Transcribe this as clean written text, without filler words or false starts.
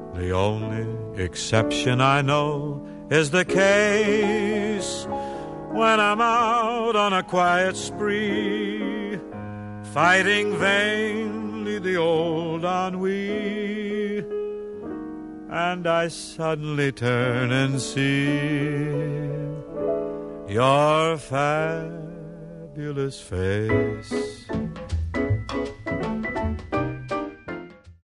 The only exception I know is the case when I'm out on a quiet spree, fighting vainly the old ennui, and I suddenly turn and see your fabulous face.